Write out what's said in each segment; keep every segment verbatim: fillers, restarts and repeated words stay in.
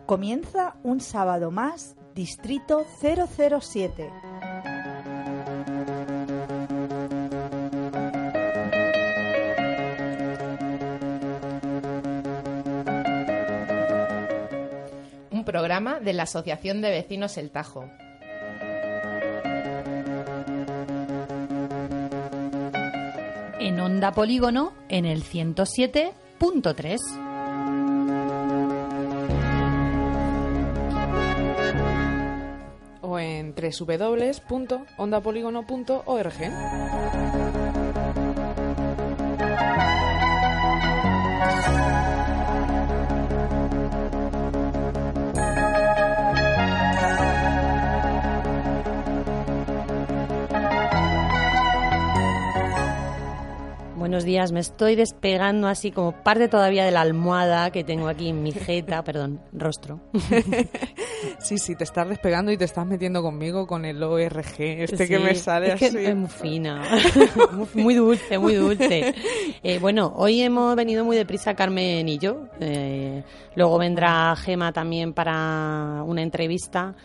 Comienza un sábado más, Distrito cero cero siete. Un programa de la Asociación de Vecinos El Tajo. En Onda Polígono, en el ciento siete punto tres. O en doble u doble u doble u punto onda polígono punto org. Buenos días, me estoy despegando así como parte todavía de la almohada que tengo aquí en mi jeta, perdón, rostro. Sí, sí, te estás despegando y te estás metiendo conmigo con el O R G, este Sí, que me sale es que así. es muy fina, muy dulce, muy dulce. Eh, bueno, hoy hemos venido muy deprisa Carmen y yo, eh, luego vendrá Gema también para una entrevista.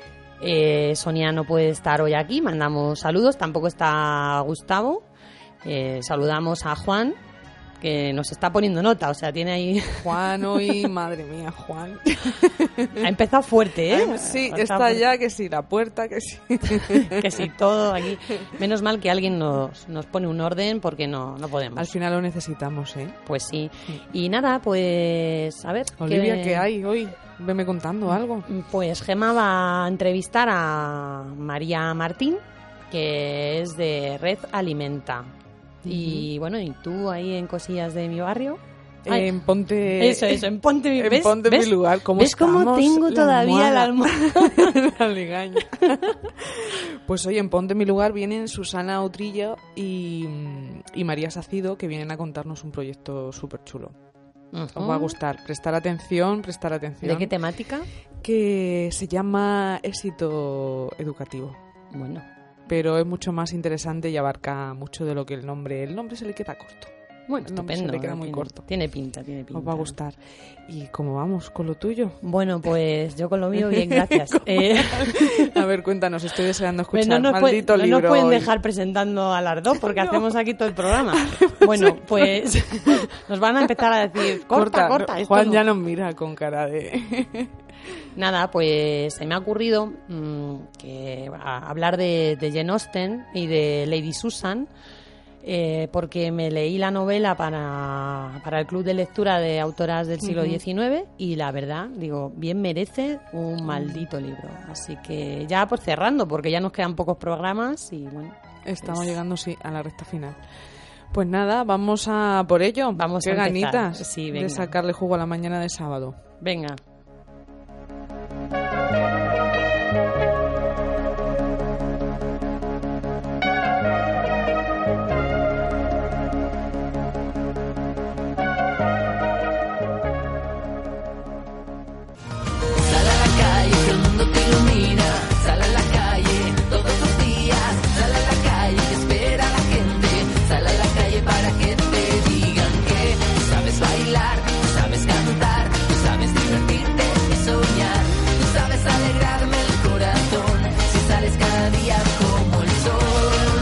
Eh, Sonia no puede estar hoy aquí, mandamos saludos, tampoco está Gustavo. Eh, saludamos a Juan, que nos está poniendo nota, o sea, tiene ahí... Juan hoy, madre mía, Juan. Ha empezado fuerte, ¿eh? Ay, sí, Ha está fuerte. ya, que sí, la puerta, que sí. Que sí, todo aquí. Menos mal que alguien nos, nos pone un orden porque no, no podemos. Al final lo necesitamos, ¿eh? Pues sí. Y nada, pues a ver... Olivia, ¿qué, ¿qué hay hoy? Veme contando algo. Pues Gema va a entrevistar a María Martín, que es de Red Alimenta. Y bueno, ¿y tú ahí en Cosillas de mi barrio? Ay, en Ponte... Eso, eso, en Ponte mi, en ¿ves? Ponte ¿ves? mi lugar. ¿Cómo ¿Ves cómo estamos? tengo La todavía la almohada. almohada? La legaña. Pues hoy en Ponte mi lugar vienen Susana Utrilla y, y María Sacido, que vienen a contarnos un proyecto súper chulo. Uh-huh. Os va a gustar. Prestar atención, prestar atención. ¿De qué temática? Que se llama Éxito Educativo. Bueno. Pero es mucho más interesante y abarca mucho de lo que el nombre... El nombre se le queda corto. Bueno, el nombre estupendo. se le queda muy tiene, corto. Tiene pinta, tiene pinta. Os va a gustar. ¿Y cómo vamos con lo tuyo? Bueno, pues yo con lo mío bien, gracias. eh... A ver, cuéntanos, estoy deseando escuchar. Pues no nos, Maldito puede, libro no nos pueden hoy. dejar presentando a las dos porque No. hacemos aquí todo el programa. Bueno, pues nos van a empezar a decir, corta, corta. corta. esto Juan no. ya nos mira con cara de... Nada, pues se me ha ocurrido mmm, que a hablar de, de Jane Austen y de Lady Susan, eh, porque me leí la novela para, para el club de lectura de autoras del siglo diecinueve y la verdad, digo, bien merece un maldito libro. Así que ya pues cerrando, porque ya nos quedan pocos programas y bueno. Estamos pues... llegando, sí, a la recta final. Pues nada, vamos a por ello. Vamos Qué a empezar. ganitas Sí, de venga. sacarle jugo a la mañana de sábado. Venga. Sal a la calle, que el mundo te ilumina. Sal a la calle todos los días. Sal a la calle, que espera la gente. Sal a la calle para que te digan que tú sabes bailar, tú sabes cantar, tú sabes divertirte y soñar. Tú sabes alegrarme el corazón si sales cada día como el sol.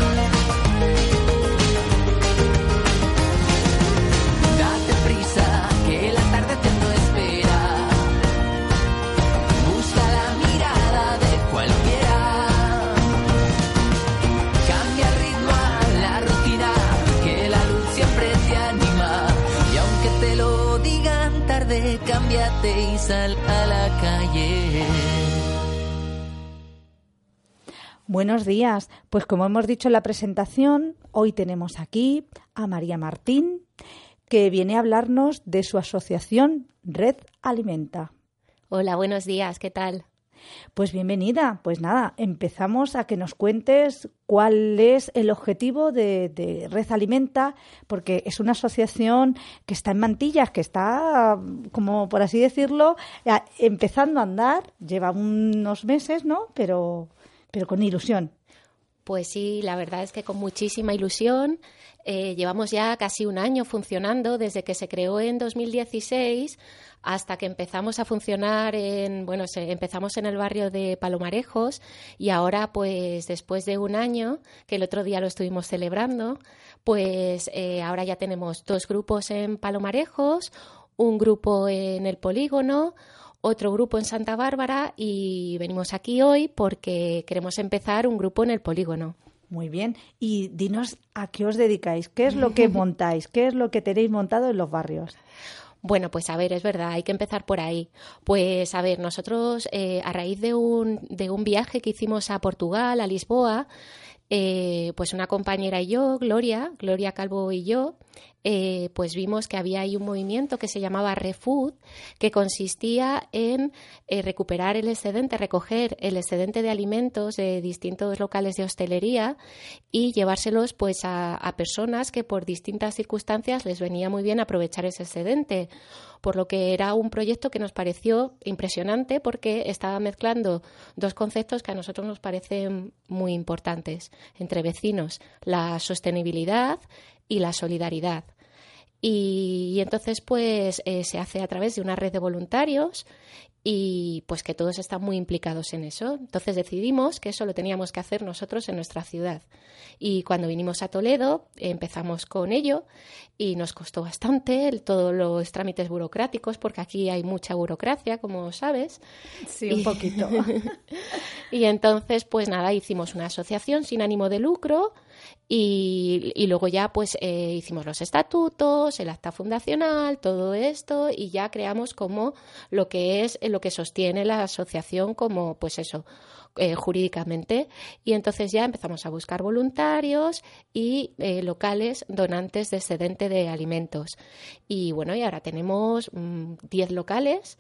Date prisa, que la tarde te no espera. Busca la mirada de cualquiera. Cambia el ritmo a la rutina, que la luz siempre te anima. Y aunque te lo digan tarde, cámbiate y sal a la calle. Buenos días. Pues como hemos dicho en la presentación, hoy tenemos aquí a María Martín, que viene a hablarnos de su asociación Red Alimenta. Hola, buenos días, ¿qué tal? Pues bienvenida. Pues nada, empezamos a que nos cuentes cuál es el objetivo de, de Red Alimenta, porque es una asociación que está en mantillas, que está, como por así decirlo, empezando a andar. Lleva unos meses, ¿no? Pero, pero con ilusión. Pues sí, la verdad es que con muchísima ilusión. Eh, llevamos ya casi un año funcionando, desde que se creó en dos mil dieciséis hasta que empezamos a funcionar en, bueno, se, empezamos en el barrio de Palomarejos y ahora, pues después de un año, que el otro día lo estuvimos celebrando, pues eh, ahora ya tenemos dos grupos en Palomarejos, un grupo en el Polígono, otro grupo en Santa Bárbara y venimos aquí hoy porque queremos empezar un grupo en el Polígono. Muy bien. Y dinos a qué os dedicáis, qué es lo que montáis, qué es lo que tenéis montado en los barrios. Bueno, pues a ver, es verdad, hay que empezar por ahí. Pues a ver, nosotros eh, a raíz de un, de un viaje que hicimos a Portugal, a Lisboa, eh, pues una compañera y yo, Gloria, Gloria Calvo y yo, eh, pues vimos que había ahí un movimiento que se llamaba Refood, que consistía en eh, recuperar el excedente, recoger el excedente de alimentos de distintos locales de hostelería y llevárselos pues a, a personas que por distintas circunstancias les venía muy bien aprovechar ese excedente. Por lo que era un proyecto que nos pareció impresionante porque estaba mezclando dos conceptos que a nosotros nos parecen muy importantes entre vecinos, la sostenibilidad y la solidaridad. Y, y entonces pues eh, se hace a través de una red de voluntarios y pues que todos están muy implicados en eso. Entonces decidimos que eso lo teníamos que hacer nosotros en nuestra ciudad. Y cuando vinimos a Toledo empezamos con ello y nos costó bastante el, todos los trámites burocráticos porque aquí hay mucha burocracia, como sabes. Sí, un y, poquito. Y entonces pues nada, hicimos una asociación sin ánimo de lucro. Y, y luego ya pues eh, hicimos los estatutos, el acta fundacional, todo esto y ya creamos como lo que es lo que sostiene la asociación como pues eso eh, jurídicamente y entonces ya empezamos a buscar voluntarios y eh, locales donantes de excedente de alimentos y bueno y ahora tenemos diez mm, locales.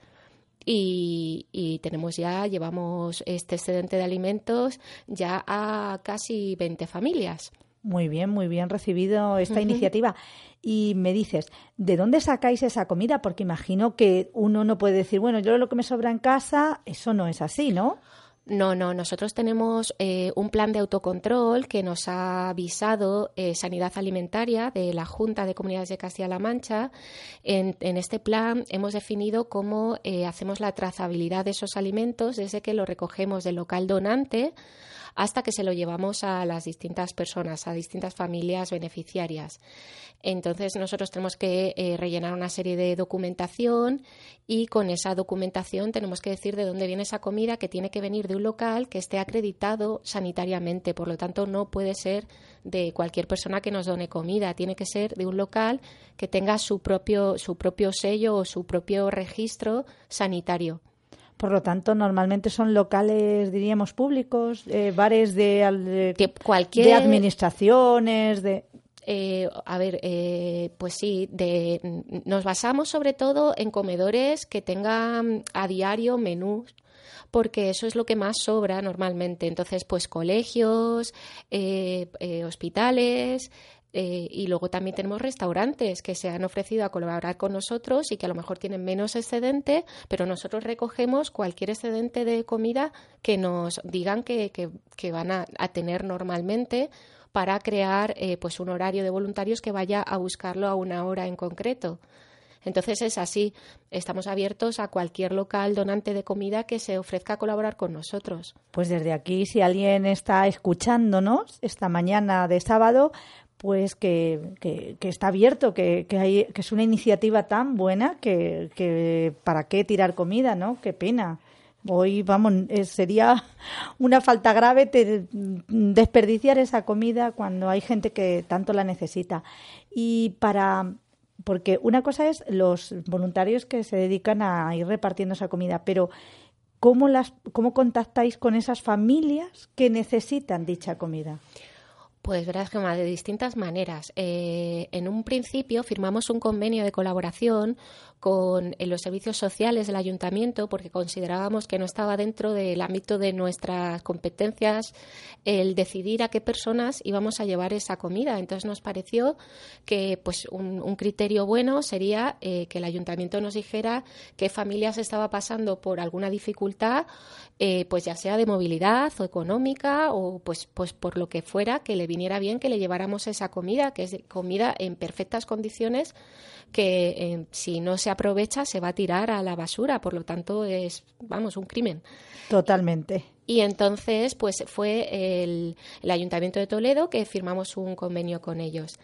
Y, y tenemos ya, llevamos este excedente de alimentos ya a casi veinte familias. Muy bien, muy bien recibido esta iniciativa. Y me dices, ¿de dónde sacáis esa comida? Porque imagino que uno no puede decir, bueno, yo lo que me sobra en casa, eso no es así, ¿no? No, no, nosotros tenemos eh, un plan de autocontrol que nos ha avisado eh, Sanidad Alimentaria de la Junta de Comunidades de Castilla-La Mancha. En, en este plan hemos definido cómo eh, hacemos la trazabilidad de esos alimentos desde que lo recogemos del local donante hasta que se lo llevamos a las distintas personas, a distintas familias beneficiarias. Entonces nosotros tenemos que eh, rellenar una serie de documentación y con esa documentación tenemos que decir de dónde viene esa comida, que tiene que venir de un local que esté acreditado sanitariamente. Por lo tanto, no puede ser de cualquier persona que nos done comida. Tiene que ser de un local que tenga su propio, su propio sello o su propio registro sanitario. Por lo tanto, normalmente son locales, diríamos, públicos, eh, bares de, de, cualquier... de administraciones, de... Eh, a ver, eh, pues sí, de, nos basamos sobre todo en comedores que tengan a diario menús, porque eso es lo que más sobra normalmente. Entonces, pues colegios, eh, eh, hospitales... Eh, y luego también tenemos restaurantes que se han ofrecido a colaborar con nosotros y que a lo mejor tienen menos excedente, pero nosotros recogemos cualquier excedente de comida que nos digan que, que, que van a, a tener normalmente para crear eh, pues un horario de voluntarios que vaya a buscarlo a una hora en concreto. Entonces es así, estamos abiertos a cualquier local donante de comida que se ofrezca a colaborar con nosotros. Pues desde aquí, si alguien está escuchándonos esta mañana de sábado, pues que, que, que está abierto, que, que, hay, que es una iniciativa tan buena que, que para qué tirar comida, ¿no? Qué pena. Hoy, vamos, sería una falta grave te, desperdiciar esa comida cuando hay gente que tanto la necesita. Y para... Porque una cosa es los voluntarios que se dedican a ir repartiendo esa comida, pero ¿cómo, las, cómo contactáis con esas familias que necesitan dicha comida? Pues verás, Gemma, de distintas maneras. Eh, en un principio firmamos un convenio de colaboración con en los servicios sociales del ayuntamiento, porque considerábamos que no estaba dentro del ámbito de nuestras competencias el decidir a qué personas íbamos a llevar esa comida. Entonces nos pareció que pues un, un criterio bueno sería eh, que el ayuntamiento nos dijera qué familias estaba pasando por alguna dificultad, eh, pues ya sea de movilidad o económica o pues, pues por lo que fuera, que le viniera bien que le lleváramos esa comida, que es comida en perfectas condiciones, que eh, si no se aprovecha se va a tirar a la basura, por lo tanto es, vamos, un crimen. Totalmente. Y entonces pues fue el, el Ayuntamiento de Toledo que firmamos un convenio con ellos.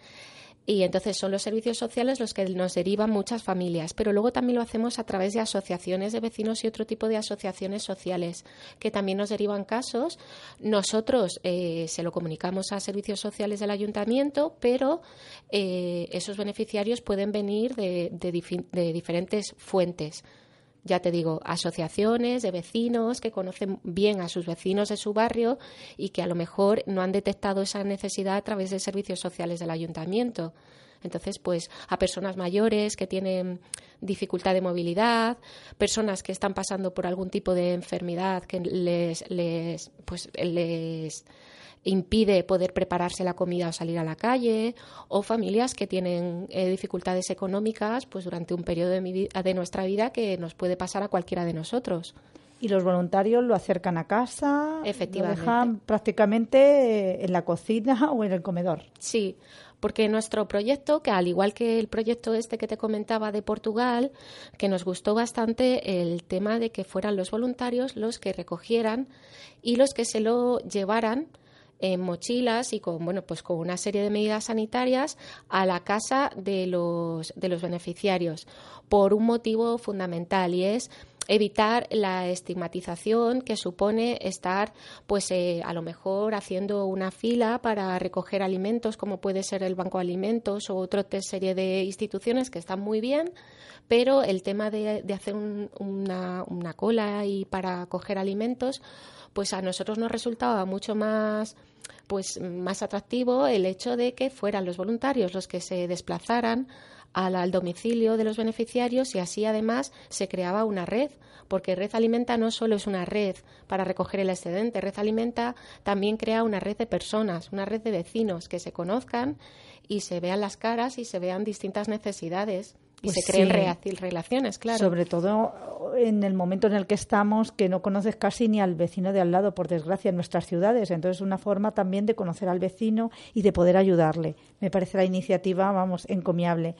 Y entonces son los servicios sociales los que nos derivan muchas familias, pero luego también lo hacemos a través de asociaciones de vecinos y otro tipo de asociaciones sociales que también nos derivan casos. Nosotros eh, se lo comunicamos a servicios sociales del ayuntamiento, pero eh, esos beneficiarios pueden venir de, de, dif- de diferentes fuentes. Ya te digo, asociaciones de vecinos que conocen bien a sus vecinos de su barrio y que a lo mejor no han detectado esa necesidad a través de servicios sociales del ayuntamiento. Entonces, pues a personas mayores que tienen dificultad de movilidad, personas que están pasando por algún tipo de enfermedad que les, les, pues, les impide poder prepararse la comida o salir a la calle, o familias que tienen eh, dificultades económicas pues durante un periodo de, mi, de nuestra vida que nos puede pasar a cualquiera de nosotros. Y los voluntarios lo acercan a casa, Efectivamente. lo dejan prácticamente en la cocina o en el comedor. Sí, porque nuestro proyecto, que al igual que el proyecto este que te comentaba de Portugal, que nos gustó bastante el tema de que fueran los voluntarios los que recogieran y los que se lo llevaran en mochilas y con bueno pues con una serie de medidas sanitarias a la casa de los de los beneficiarios por un motivo fundamental, y es evitar la estigmatización que supone estar pues eh, a lo mejor haciendo una fila para recoger alimentos, como puede ser el Banco de Alimentos o otra serie de instituciones que están muy bien, pero el tema de, de hacer un, una, una cola y para coger alimentos, pues a nosotros nos resultaba mucho más pues más atractivo el hecho de que fueran los voluntarios los que se desplazaran al, al domicilio de los beneficiarios, y así además se creaba una red, porque Red Alimenta no solo es una red para recoger el excedente, Red Alimenta también crea una red de personas, una red de vecinos que se conozcan y se vean las caras y se vean distintas necesidades. Y Pues se creen sí. rea- relaciones, claro. Sobre todo en el momento en el que estamos, que no conoces casi ni al vecino de al lado, por desgracia, en nuestras ciudades. Entonces, una forma también de conocer al vecino y de poder ayudarle. Me parece la iniciativa, vamos, encomiable.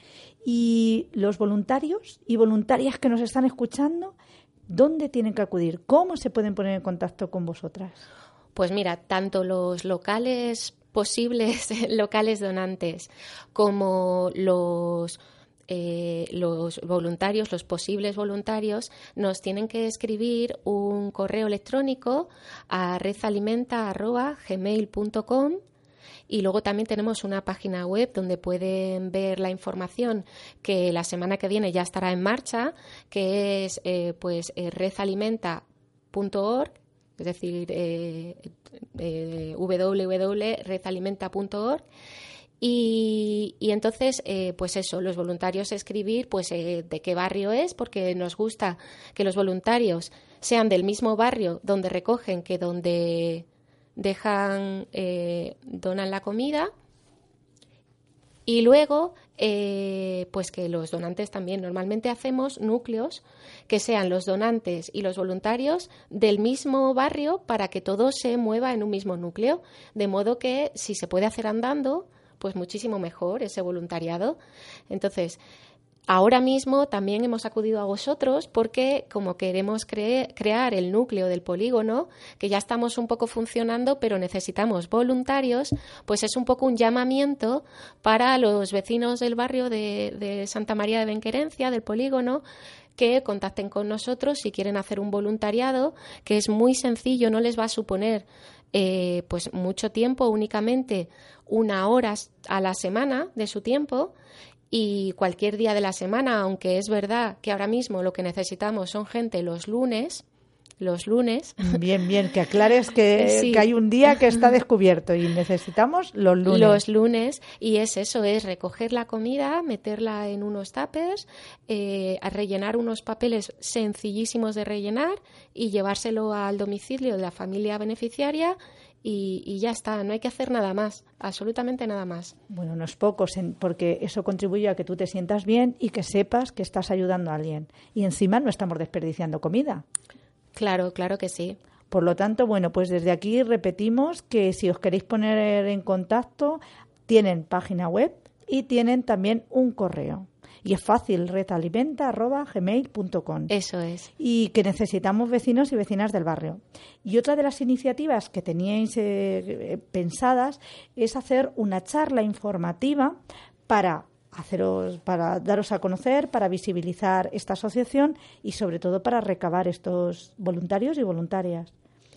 Y los voluntarios y voluntarias que nos están escuchando, ¿dónde tienen que acudir? ¿Cómo se pueden poner en contacto con vosotras? Pues mira, tanto los locales posibles, locales donantes, como los... Eh, los voluntarios, los posibles voluntarios, nos tienen que escribir un correo electrónico a redalimenta arroba gmail punto com, y luego también tenemos una página web donde pueden ver la información que la semana que viene ya estará en marcha, que es eh, pues eh, redalimenta punto org, es decir, eh, eh, w w w punto redalimenta punto org. Y, y entonces, eh, pues eso, los voluntarios escribir pues eh, de qué barrio es, porque nos gusta que los voluntarios sean del mismo barrio donde recogen que donde dejan, eh, donan la comida. Y luego, eh, pues que los donantes también, normalmente hacemos núcleos que sean los donantes y los voluntarios del mismo barrio para que todo se mueva en un mismo núcleo, de modo que si se puede hacer andando, pues muchísimo mejor ese voluntariado. Entonces, ahora mismo también hemos acudido a vosotros porque como queremos cre- crear el núcleo del polígono, que ya estamos un poco funcionando, pero necesitamos voluntarios, pues es un poco un llamamiento para los vecinos del barrio de, de Santa María de Benquerencia, del polígono, que contacten con nosotros si quieren hacer un voluntariado, que es muy sencillo, no les va a suponer eh, pues mucho tiempo, únicamente una hora a la semana de su tiempo, y cualquier día de la semana, aunque es verdad que ahora mismo lo que necesitamos son gente los lunes. los lunes. Bien, bien, que aclares que, Sí. que hay un día que está descubierto y necesitamos los lunes. Los lunes, y es eso, es recoger la comida, meterla en unos tuppers, eh, a rellenar unos papeles sencillísimos de rellenar y llevárselo al domicilio de la familia beneficiaria y, y ya está, no hay que hacer nada más, absolutamente nada más. Bueno, no es poco, sen- porque eso contribuye a que tú te sientas bien y que sepas que estás ayudando a alguien. Y encima no estamos desperdiciando comida. Claro, claro que sí. Por lo tanto, bueno, pues desde aquí repetimos que si os queréis poner en contacto, tienen página web y tienen también un correo. Y es fácil, redalimenta arroba gmail punto com. Eso es. Y que necesitamos vecinos y vecinas del barrio. Y otra de las iniciativas que teníais eh, pensadas es hacer una charla informativa para haceros, para daros a conocer, para visibilizar esta asociación y sobre todo para recabar estos voluntarios y voluntarias.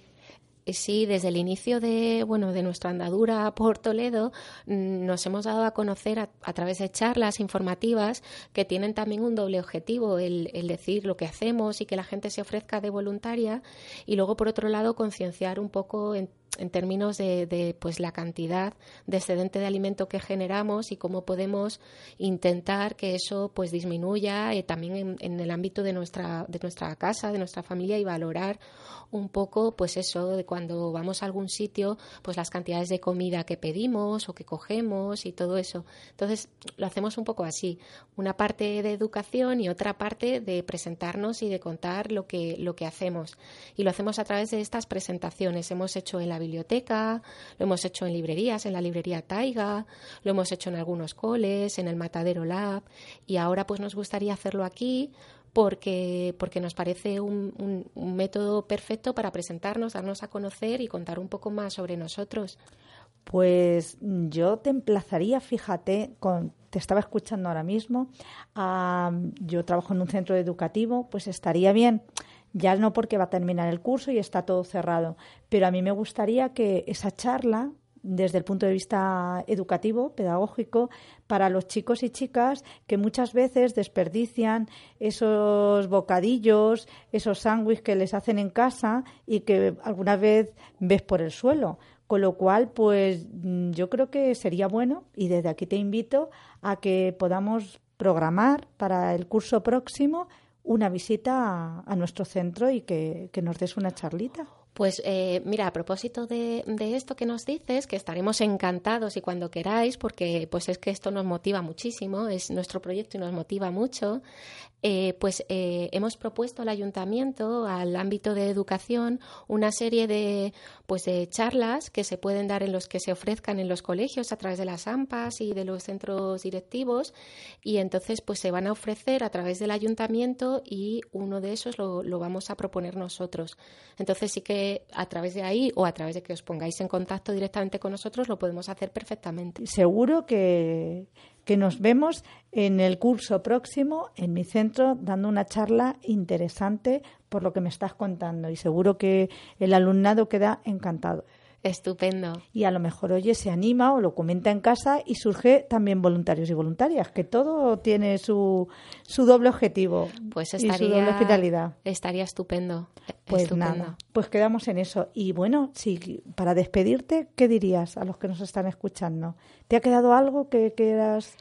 Sí, desde el inicio de, bueno, de nuestra andadura por Toledo mm, nos hemos dado a conocer a, a través de charlas informativas que tienen también un doble objetivo, el, el decir lo que hacemos y que la gente se ofrezca de voluntaria y luego, por otro lado, concienciar un poco en en términos de, de pues la cantidad de excedente de alimento que generamos y cómo podemos intentar que eso pues disminuya eh, también en, en el ámbito de nuestra de nuestra casa, de nuestra familia y valorar un poco pues eso de cuando vamos a algún sitio pues las cantidades de comida que pedimos o que cogemos y todo eso. Entonces lo hacemos un poco así, una parte de educación y otra parte de presentarnos y de contar lo que lo que hacemos y lo hacemos a través de estas presentaciones. Hemos hecho en la biblioteca, lo hemos hecho en librerías, en la librería Taiga, lo hemos hecho en algunos coles, en el Matadero Lab y ahora pues nos gustaría hacerlo aquí porque, porque nos parece un, un, un método perfecto para presentarnos, darnos a conocer y contar un poco más sobre nosotros. Pues yo te emplazaría, fíjate, con, te estaba escuchando ahora mismo, uh, yo trabajo en un centro educativo, pues estaría bien, ya no porque va a terminar el curso y está todo cerrado, pero a mí me gustaría que esa charla, desde el punto de vista educativo, pedagógico, para los chicos y chicas que muchas veces desperdician esos bocadillos, esos sándwiches que les hacen en casa y que alguna vez ves por el suelo. Con lo cual, pues yo creo que sería bueno, y desde aquí te invito a que podamos programar para el curso próximo una visita a, a nuestro centro y que, que nos des una charlita. Pues eh, mira, a propósito de, de esto que nos dices, que estaremos encantados y cuando queráis, porque pues es que esto nos motiva muchísimo, es nuestro proyecto y nos motiva mucho, eh, pues eh, hemos propuesto al ayuntamiento, al ámbito de educación, una serie de pues de charlas que se pueden dar en los que se ofrezcan en los colegios a través de las AMPAs y de los centros directivos y entonces pues se van a ofrecer a través del ayuntamiento y uno de esos lo, lo vamos a proponer nosotros. Entonces sí que a través de ahí o a través de que os pongáis en contacto directamente con nosotros lo podemos hacer perfectamente. Seguro que, que nos vemos en el curso próximo en mi centro dando una charla interesante por lo que me estás contando y seguro que el alumnado queda encantado. Estupendo. Y a lo mejor, oye, se anima o lo comenta en casa y surge también voluntarios y voluntarias, que todo tiene su, su doble objetivo pues estaría, estaría, y su doble finalidad. Estaría estupendo. Pues estupendo. nada, pues quedamos en eso. Y bueno, si para despedirte, ¿qué dirías a los que nos están escuchando? ¿Te ha quedado algo que quieras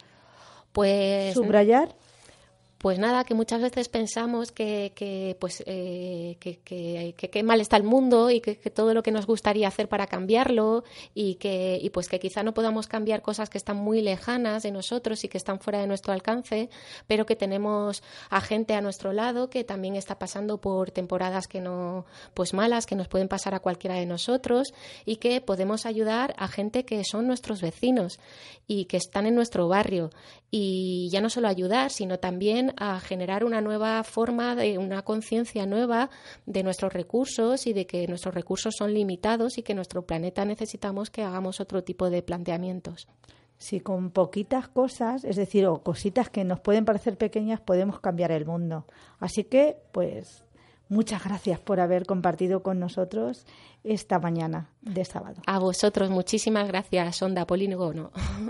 pues, subrayar? Pues nada, que muchas veces pensamos que que pues eh, que, que, que, que mal está el mundo y que, que todo lo que nos gustaría hacer para cambiarlo y que y pues que quizá no podamos cambiar cosas que están muy lejanas de nosotros y que están fuera de nuestro alcance, pero que tenemos a gente a nuestro lado que también está pasando por temporadas que no pues malas, que nos pueden pasar a cualquiera de nosotros y que podemos ayudar a gente que son nuestros vecinos y que están en nuestro barrio y ya no solo ayudar, sino también a generar una nueva forma, de una conciencia nueva de nuestros recursos y de que nuestros recursos son limitados y que nuestro planeta necesitamos que hagamos otro tipo de planteamientos. Si con poquitas cosas, es decir, o cositas que nos pueden parecer pequeñas, podemos cambiar el mundo. Así que, pues, muchas gracias por haber compartido con nosotros esta mañana de sábado. A vosotros, muchísimas gracias, Onda Polígono.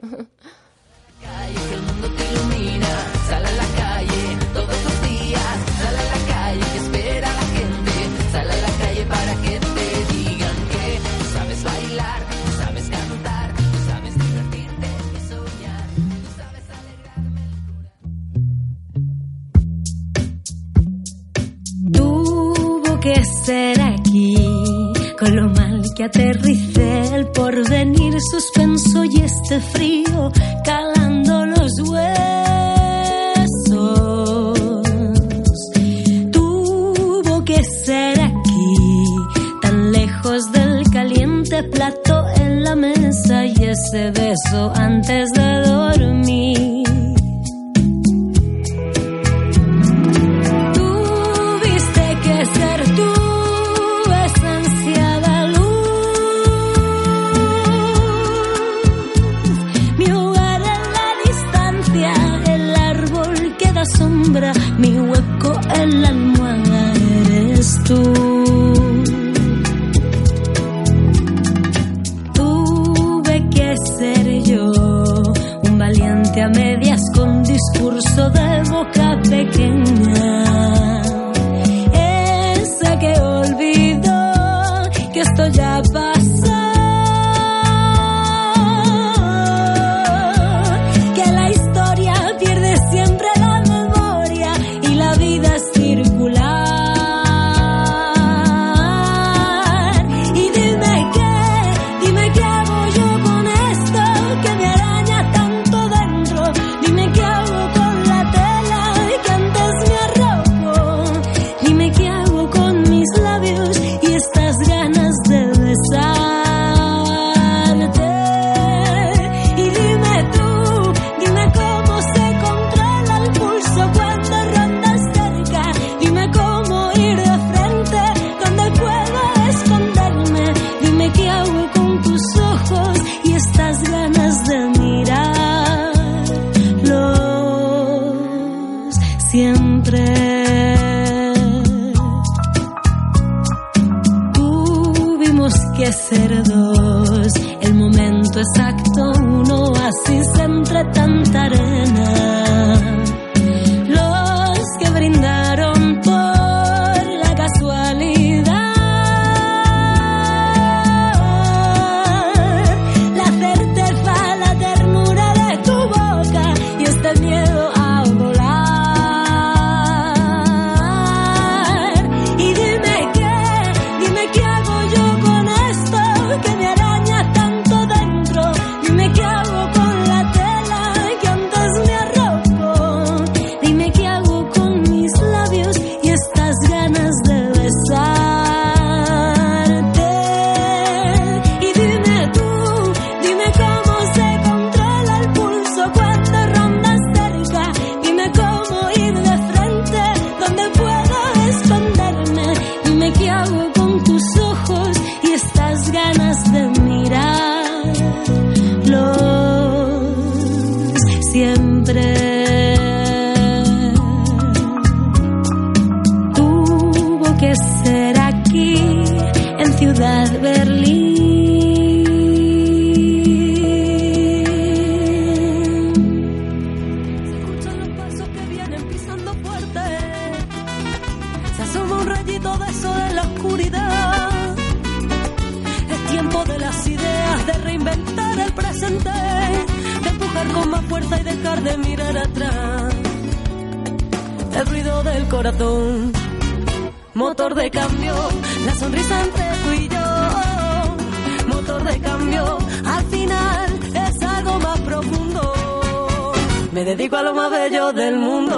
Calle, que el mundo te ilumina, sal a la calle todos los días, sal a la calle que espera la gente, sal a la que ser aquí, con lo mal que aterricé, el porvenir suspenso y este frío calando los huesos. Tuvo que ser aquí, tan lejos del caliente plato en la mesa y ese beso antes de dormir. Sombra, mi hueco en la almohada eres tú. Tuve que ser yo, un valiente a medias con discurso de boca pequeña, esa que olvidó que esto ya pasó. Ser dos, el momento exacto, un oasis entre tanta arena. Los que brindaron por la casualidad, la certeza, la ternura de tu boca y este miedo a volar. Y dime qué, dime qué hago yo con que me araña tanto dentro. Dime qué hago con la tela que antes me arropó. Dime qué hago con mis labios y estas ganas de besarte. Y dime tú, dime cómo se controla el pulso cuando rondas cerca. Dime cómo ir de frente, dónde puedo esconderme. Dime qué hago con tus ojos y estas ganas de mirarlos siempre. Tuvo que ser aquí, en Ciudad Berlín. Se escuchan los pasos que vienen pisando fuerte. Se asoma un rayito de sol en la oscuridad. Tiempo de las ideas, de reinventar el presente, de empujar con más fuerza y dejar de mirar atrás. El ruido del corazón, motor de cambio, la sonrisa entre tú y yo. Motor de cambio, al final es algo más profundo. Me dedico a lo más bello del mundo.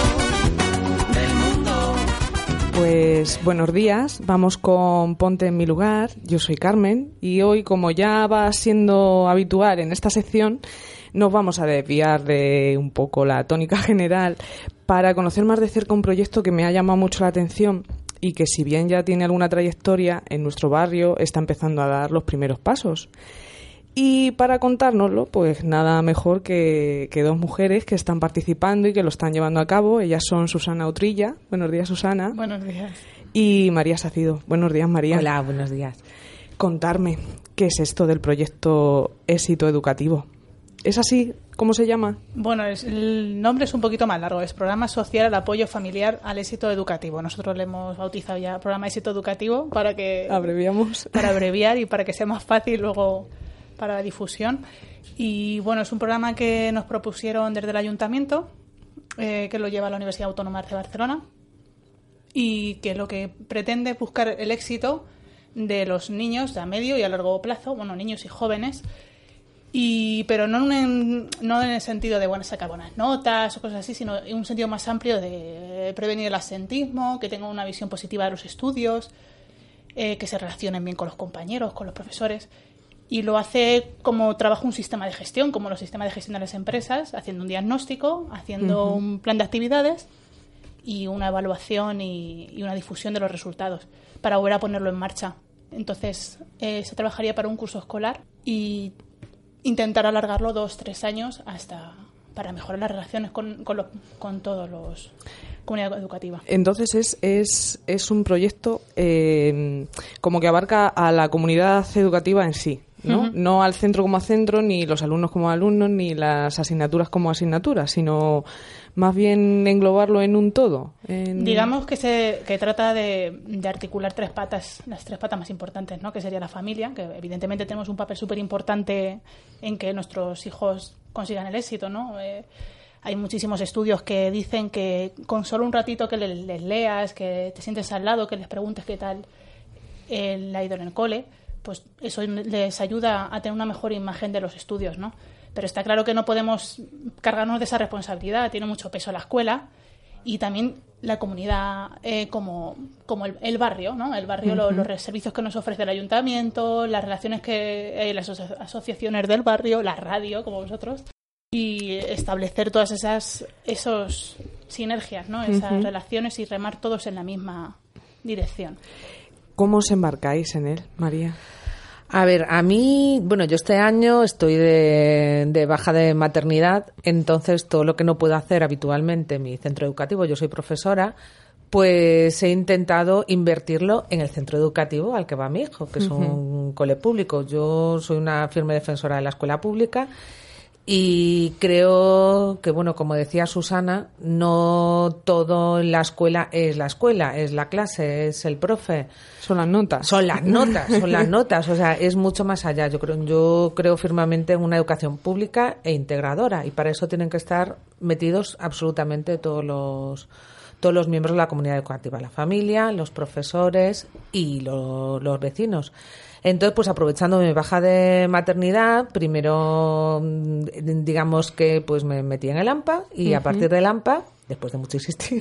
Pues buenos días, vamos con Ponte en mi lugar. Yo soy Carmen y hoy, como ya va siendo habitual en esta sección, nos vamos a desviar de un poco la tónica general para conocer más de cerca un proyecto que me ha llamado mucho la atención y que, si bien ya tiene alguna trayectoria, en nuestro barrio está empezando a dar los primeros pasos. Y para contárnoslo, pues nada mejor que, que dos mujeres que están participando y que lo están llevando a cabo. Ellas son Susana Utrilla. Buenos días, Susana. Buenos días. Y María Sacido. Buenos días, María. Hola, buenos días. Contarme, ¿qué es esto del proyecto Éxito Educativo? ¿Es así? ¿Cómo se llama? Bueno, es, el nombre es un poquito más largo. Es Programa Social al Apoyo Familiar al Éxito Educativo. Nosotros le hemos bautizado ya Programa Éxito Educativo para que... Abreviamos. Para abreviar y para que sea más fácil luego para la difusión. Y bueno, es un programa que nos propusieron desde el Ayuntamiento, eh, que lo lleva la Universidad Autónoma de Barcelona. y que lo que pretende es buscar el éxito de los niños a medio y a largo plazo, bueno, niños y jóvenes, y pero no en, no en el sentido de bueno, sacar buenas notas o cosas así, sino en un sentido más amplio de prevenir el absentismo, que tengan una visión positiva de los estudios, eh, que se relacionen bien con los compañeros, con los profesores. Y lo hace como trabaja un sistema de gestión, como los sistemas de gestión de las empresas, haciendo un diagnóstico, haciendo uh-huh. un plan de actividades y una evaluación y, y una difusión de los resultados para volver a ponerlo en marcha. Entonces, eh, se trabajaría para un curso escolar y intentar alargarlo dos, tres años hasta para mejorar las relaciones con, con, lo, con todos los comunidad educativa. Entonces es, es, es un proyecto eh, como que abarca a la comunidad educativa en sí, ¿no? Uh-huh. No al centro como centro, ni los alumnos como alumnos, ni las asignaturas como asignaturas, sino más bien englobarlo en un todo. En... Digamos que se que trata de, de articular tres patas, las tres patas más importantes, ¿no? Que sería la familia, que evidentemente tenemos un papel súper importante en que nuestros hijos consigan el éxito, ¿no? Eh, hay muchísimos estudios que dicen que con solo un ratito que les, les leas, que te sientes al lado, que les preguntes qué tal eh, le ha ido en el cole, pues eso les ayuda a tener una mejor imagen de los estudios, ¿no? Pero está claro que no podemos cargarnos de esa responsabilidad, tiene mucho peso la escuela y también la comunidad eh, como, como el, el barrio, ¿no? El barrio, uh-huh. lo, los servicios que nos ofrece el ayuntamiento, las relaciones que hay, las aso- asociaciones del barrio, la radio, como vosotros, y establecer todas esas esos sinergias, ¿no? Esas uh-huh. relaciones y remar todos en la misma dirección. ¿Cómo os embarcáis en él, María? A ver, a mí, bueno, yo este año estoy de, de baja de maternidad, entonces todo lo que no puedo hacer habitualmente en mi centro educativo, yo soy profesora, pues he intentado invertirlo en el centro educativo al que va mi hijo, que es un uh-huh. cole público. Yo soy una firme defensora de la escuela pública y creo que, bueno, como decía Susana, no todo en la escuela es la escuela, es la clase, es el profe. Son las notas. Son las notas, son las notas. O sea, es mucho más allá. Yo creo, yo creo firmemente en una educación pública e integradora y para eso tienen que estar metidos absolutamente todos los todos los miembros de la comunidad educativa, la familia, los profesores y lo, los vecinos. Entonces, pues aprovechando mi baja de maternidad, primero, digamos que pues me metí en el AMPA y uh-huh. a partir del AMPA, después de mucho insistir,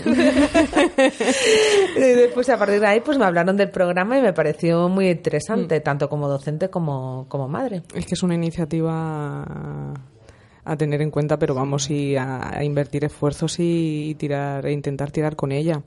después a partir de ahí pues me hablaron del programa y me pareció muy interesante, uh-huh. tanto como docente como, como madre. Es que es una iniciativa a tener en cuenta, pero vamos y a, a invertir esfuerzos y, y tirar e intentar tirar con ella.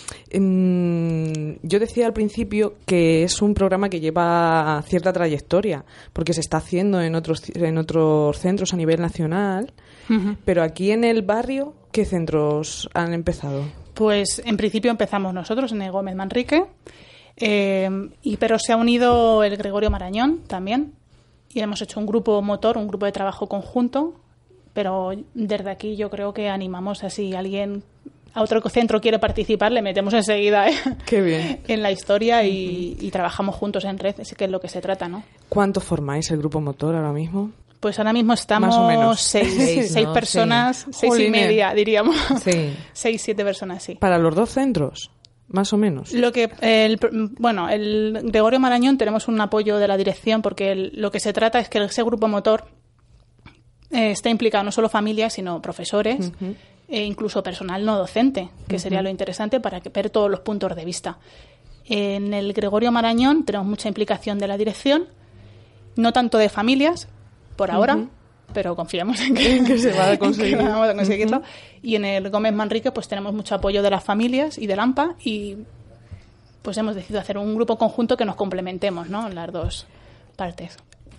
Um, yo decía al principio que es un programa que lleva cierta trayectoria, porque se está haciendo en otros en otros centros a nivel nacional, uh-huh. pero aquí en el barrio, ¿qué centros han empezado? Pues en principio empezamos nosotros en el Gómez Manrique, eh, y pero se ha unido el Gregorio Marañón también, y hemos hecho un grupo motor, un grupo de trabajo conjunto. Pero desde aquí yo creo que animamos a si alguien a otro centro quiere participar, le metemos enseguida ¿eh? Qué bien. en la historia y, y trabajamos juntos en red, que es lo que se trata, ¿no? ¿Cuánto formáis el grupo motor ahora mismo? Pues ahora mismo estamos Más o menos. seis, seis, seis ¿no? personas, Sí. seis Jolín. y media, diríamos. Sí. Seis, siete personas, sí. ¿Para los dos centros? Más o menos. Lo que el, bueno, el Gregorio Marañón tenemos un apoyo de la dirección porque el, lo que se trata es que ese grupo motor eh, está implicado no solo familias, sino profesores uh-huh. e incluso personal no docente, que uh-huh. sería lo interesante para que, ver todos los puntos de vista. En el Gregorio Marañón tenemos mucha implicación de la dirección, no tanto de familias, por ahora, uh-huh. pero confiamos en que, que se va a conseguir. vamos a conseguirlo. Uh-huh. Y en el Gómez Manrique pues tenemos mucho apoyo de las familias y del AMPA y pues hemos decidido hacer un grupo conjunto que nos complementemos, ¿no? Las dos partes.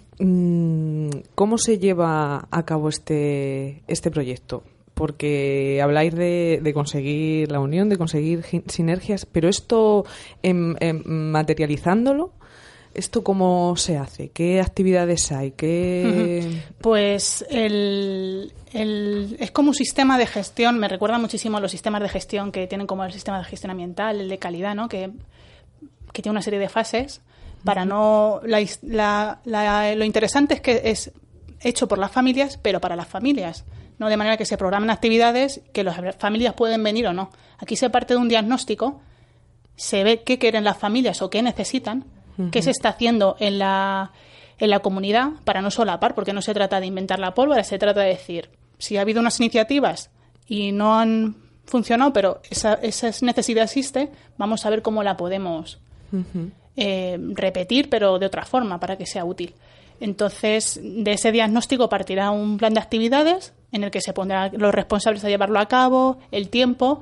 ¿Cómo se lleva a cabo este, este proyecto? Porque habláis de, de conseguir la unión, de conseguir sinergias, pero esto, en, en materializándolo, ¿esto cómo se hace? ¿Qué actividades hay? ¿Qué... Uh-huh. Pues el, el, es como un sistema de gestión, me recuerda muchísimo a los sistemas de gestión que tienen como el sistema de gestión ambiental, el de calidad, ¿no? Que, que tiene una serie de fases para uh-huh. no... La, la, la, lo interesante es que es hecho por las familias, pero para las familias, no de manera que se programen actividades que las familias pueden venir o no. Aquí se parte de un diagnóstico se ve qué quieren las familias o qué necesitan, uh-huh. qué se está haciendo en la, en la comunidad para no solapar, porque no se trata de inventar la pólvora, se trata de decir, si ha habido unas iniciativas y no han funcionado, pero esa, esa necesidad existe, vamos a ver cómo la podemos uh-huh. eh, repetir, pero de otra forma, para que sea útil. Entonces, de ese diagnóstico partirá un plan de actividades en el que se pondrán los responsables a llevarlo a cabo, el tiempo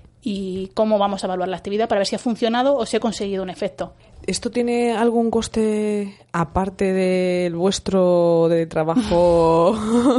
y cómo vamos a evaluar la actividad para ver si ha funcionado o si ha conseguido un efecto. ¿Esto tiene algún coste aparte del vuestro de trabajo,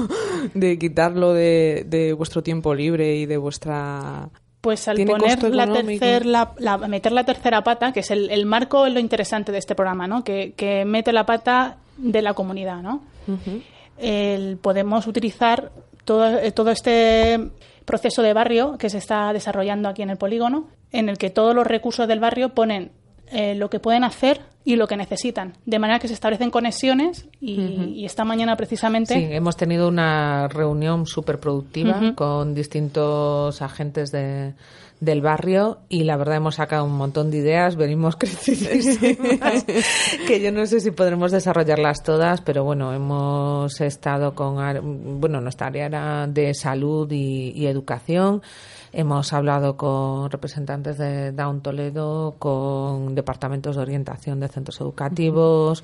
de quitarlo de, de vuestro tiempo libre y de vuestra... Pues al poner la, tercer, la, la meter la tercera pata, que es el, el marco, es lo interesante de este programa, ¿no? Que, que mete la pata de la comunidad, ¿no? Uh-huh. El, podemos utilizar todo, todo este proceso de barrio que se está desarrollando aquí en el polígono, en el que todos los recursos del barrio ponen eh, lo que pueden hacer y lo que necesitan, de manera que se establecen conexiones y, uh-huh. y esta mañana precisamente... Sí, hemos tenido una reunión súper productiva uh-huh. con distintos agentes de, del barrio y la verdad hemos sacado un montón de ideas, venimos crecidísimas, que yo no sé si podremos desarrollarlas todas, pero bueno, hemos estado con... Bueno, nuestra área era de salud y, y educación. Hemos hablado con representantes de Down Toledo, con departamentos de orientación de centros educativos,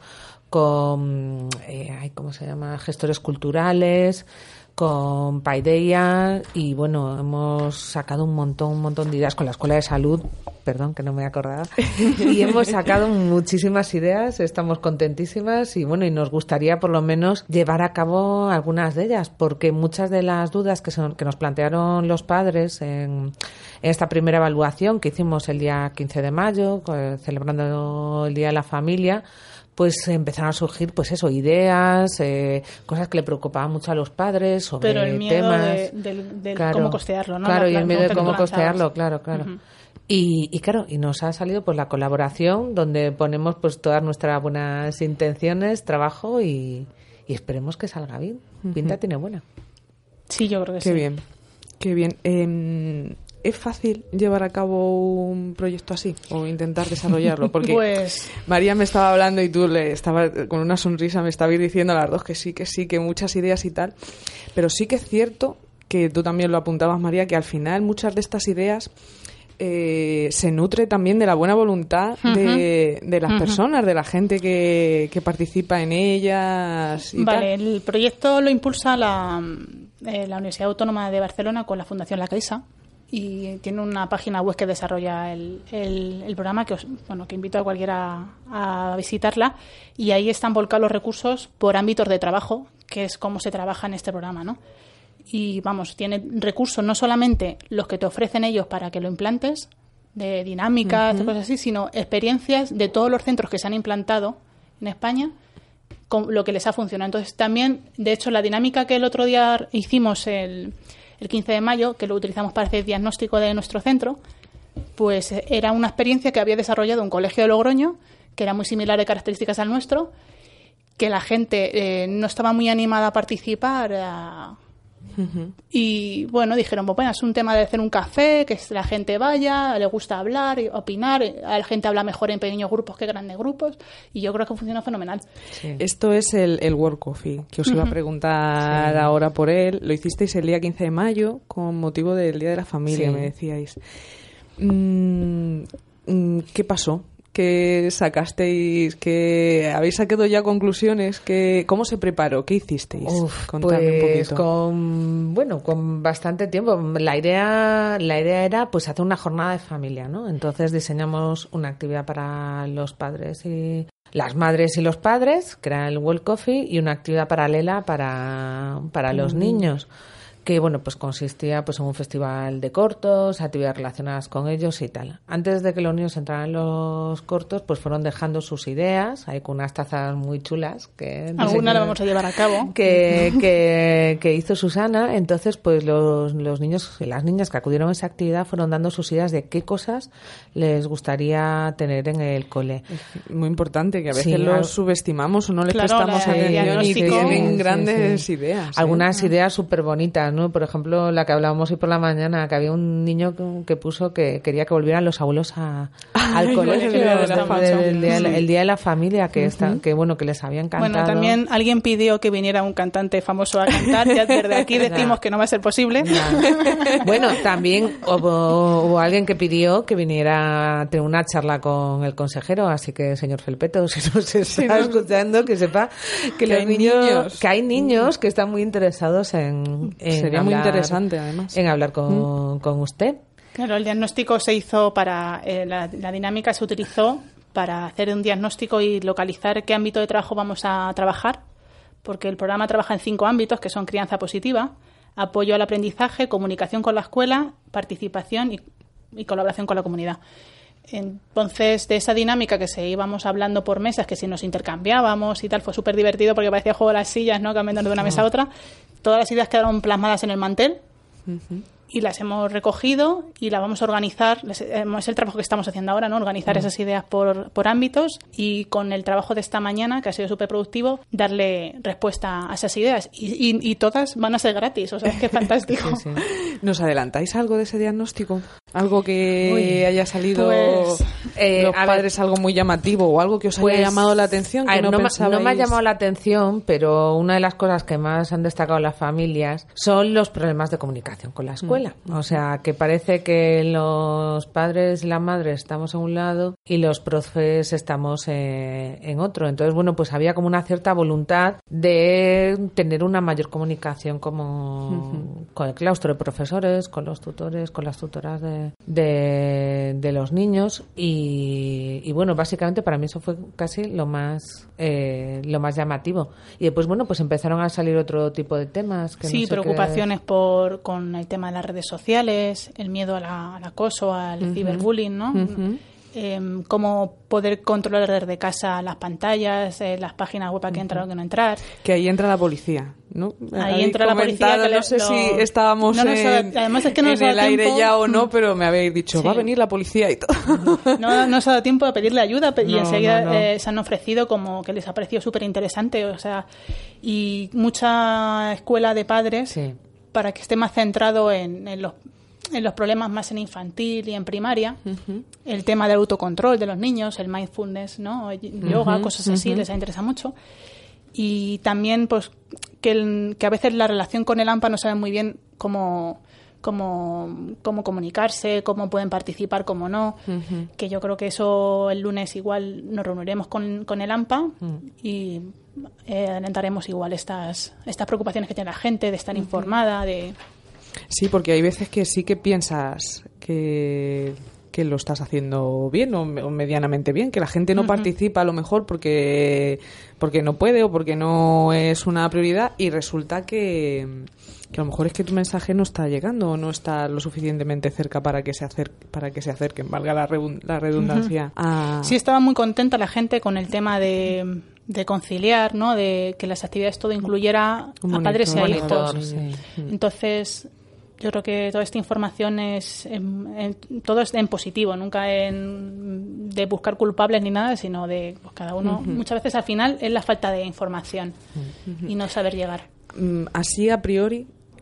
con, eh, ¿cómo se llama?, gestores culturales, con Paideia y bueno, hemos sacado un montón, un montón de ideas con la Escuela de Salud, perdón, que no me he acordado, y hemos sacado muchísimas ideas, estamos contentísimas y bueno, y nos gustaría por lo menos llevar a cabo algunas de ellas, porque muchas de las dudas que, son, que nos plantearon los padres en, en esta primera evaluación que hicimos el día quince de mayo, pues, celebrando el Día de la Familia, pues empezaron a surgir, pues eso, ideas, eh, cosas que le preocupaban mucho a los padres sobre temas. Pero el miedo temas, de, de, de claro, cómo costearlo, ¿no? Claro, la, y el miedo de cómo costearlo, lanzabas. claro, claro. Uh-huh. Y, y claro, y nos ha salido pues la colaboración donde ponemos pues todas nuestras buenas intenciones, trabajo y, y esperemos que salga bien. Pinta uh-huh. tiene buena. Sí, yo creo que qué sí. Qué bien, qué bien. Eh, ¿Es fácil llevar a cabo un proyecto así o intentar desarrollarlo? Porque pues... María me estaba hablando y tú le estaba con una sonrisa me estabais diciendo a las dos que sí, que sí, que muchas ideas y tal. Pero sí que es cierto que tú también lo apuntabas, María, que al final muchas de estas ideas eh, se nutre también de la buena voluntad uh-huh. de, de las uh-huh. personas, de la gente que, que participa en ellas y Vale, tal. El proyecto lo impulsa la, eh, la Universidad Autónoma de Barcelona con la Fundación La Caixa. Y tiene una página web que desarrolla el, el, el programa que os, bueno, que invito a cualquiera a, a visitarla, y ahí están volcados los recursos por ámbitos de trabajo, que es cómo se trabaja en este programa, ¿no? Y vamos, tiene recursos no solamente los que te ofrecen ellos para que lo implantes, de dinámicas, uh-huh. de cosas así, sino experiencias de todos los centros que se han implantado en España con lo que les ha funcionado. Entonces también, de hecho, la dinámica que el otro día hicimos el el quince de mayo, que lo utilizamos para hacer diagnóstico de nuestro centro, pues era una experiencia que había desarrollado un colegio de Logroño, que era muy similar de características al nuestro, que la gente eh, no estaba muy animada a participar a... uh-huh. y bueno, dijeron, pues bueno, es un tema de hacer un café, que la gente vaya, le gusta hablar, y opinar, a la gente habla mejor en pequeños grupos que grandes grupos, y yo creo que funciona fenomenal. Sí. Esto es el, el World Coffee, que os uh-huh. iba a preguntar sí. ahora por él. Lo hicisteis el día quince de mayo con motivo del Día de la Familia, sí. me decíais. Mm, ¿Qué pasó? ¿Qué sacasteis? ¿Qué habéis sacado ya conclusiones? ¿Qué, ¿Cómo se preparó? ¿Qué hicisteis? Uf, Contadme pues un poquito. con bueno, con bastante tiempo. La idea, la idea era pues hacer una jornada de familia, ¿no? Entonces diseñamos una actividad para los padres y las madres y los padres, que era el World Coffee, y una actividad paralela para para los mm. niños, que bueno, pues consistía pues en un festival de cortos, actividades relacionadas con ellos y tal. Antes de que los niños entraran en los cortos, pues fueron dejando sus ideas, hay con unas tazas muy chulas que alguna la vamos a llevar a cabo que, que, que hizo Susana. Entonces pues los, los niños y las niñas que acudieron a esa actividad fueron dando sus ideas de qué cosas les gustaría tener en el cole. Muy importante, que a veces sí, los al... subestimamos o no les claro, prestamos atención y tienen sí, grandes sí. ideas. Algunas ¿eh? ideas súper bonitas, ¿no? Por ejemplo, la que hablábamos hoy por la mañana, que había un niño que, que puso que quería que volvieran los abuelos a, al colegio, el día de la el, familia. el día, Sí. el día de la familia, que, Uh-huh. está, que bueno, que les había encantado. Bueno, también alguien pidió que viniera un cantante famoso a cantar, ya desde aquí decimos Ya. que no va a ser posible. Ya. Bueno, también hubo, hubo alguien que pidió que viniera a tener una charla con el consejero, así que, señor Felpeto, si nos está Sí, ¿no? escuchando, que sepa que, Que los hay niños, niños. que hay niños que están muy interesados en, en Sería muy hablar- interesante, además. en hablar con, con usted. Claro, el diagnóstico se hizo para, eh, la, la dinámica se utilizó para hacer un diagnóstico y localizar qué ámbito de trabajo vamos a trabajar, porque el programa trabaja en cinco ámbitos, que son crianza positiva, apoyo al aprendizaje, comunicación con la escuela, participación y, y colaboración con la comunidad. Entonces, de esa dinámica que se íbamos hablando por mesas, que si nos intercambiábamos y tal, fue súper divertido porque parecía juego de las sillas, ¿no? Cambiando de una mesa a otra. Todas las ideas quedaron plasmadas en el mantel y las hemos recogido y las vamos a organizar. Es el trabajo que estamos haciendo ahora, ¿no? Organizar esas ideas por, por ámbitos y con el trabajo de esta mañana, que ha sido súper productivo, darle respuesta a esas ideas. Y, y, y todas van a ser gratis, o sea, es que fantástico. Sí, sí. ¿Nos adelantáis algo de ese diagnóstico? ¿Algo que Uy, haya salido pues, eh, los a ver, padres, algo muy llamativo o algo que os Pues, haya llamado la atención? Que a ver, no, no, me, pensabais- no me ha llamado la atención, pero una de las cosas que más han destacado las familias son los problemas de comunicación con la escuela. Mm. O sea, que parece que los padres y las madres estamos en un lado y los profes estamos eh, en otro. Entonces, bueno, pues había como una cierta voluntad de tener una mayor comunicación como Ujú. con el claustro de profesores, con los tutores, con las tutoras de, de, de los niños y, y bueno, básicamente para mí eso fue casi lo más eh, lo más llamativo. Y después, bueno, pues empezaron a salir otro tipo de temas. Que Sí, no sé preocupaciones por con el tema de las redes sociales, el miedo a la- al acoso, al Ujú. ciberbullying, ¿no? Ujú. Em, cómo poder controlar desde casa las pantallas, eh, las páginas web a que entrar o que no entrar. Que ahí entra la policía, ¿no? Ahí Habéis entra la policía comentado, que le- no sé lo- si estábamos no nos da- en, además es que no nos en da el aire tiempo. ya o no, pero me habéis dicho, Sí. va a venir la policía y todo. No nos ha dado tiempo de pedirle ayuda pe- y No, enseguida no, no. eh, se han ofrecido como que les ha parecido súper interesante, o sea, y mucha escuela de padres Sí. para que esté más centrado en, en los en los problemas más en infantil y en primaria, el tema del autocontrol de los niños, el mindfulness, ¿no? Yoga, Ujú, cosas así, ujú. les interesa mucho. Y también, pues, que, el- que a veces la relación con el AMPA no saben muy bien cómo, cómo, cómo comunicarse, cómo pueden participar, cómo no. Ujú. Que yo creo que eso el lunes igual nos reuniremos con, con el AMPA y eh, alentaremos igual estas, estas preocupaciones que tiene la gente de estar informada, de... Sí, porque hay veces que sí que piensas que, que lo estás haciendo bien o, me- o medianamente bien, que la gente no Ujú. participa a lo mejor porque, porque no puede o porque no es una prioridad y resulta que, que a lo mejor es que tu mensaje no está llegando o no está lo suficientemente cerca para que se acerque, para que se acerquen, valga la, redun- la redundancia. a- Sí, estaba muy contenta la gente con el tema de, de conciliar, ¿no? De que las actividades todo incluyera Un a padres y a monitor. hijos. Monitor, sí. Entonces, yo creo que toda esta información es en, en- todo es en positivo, nunca en de buscar culpables ni nada, sino de pues, cada uno. Ujú. Muchas veces al final es la falta de información y no saber llegar. Mm, Así a priori,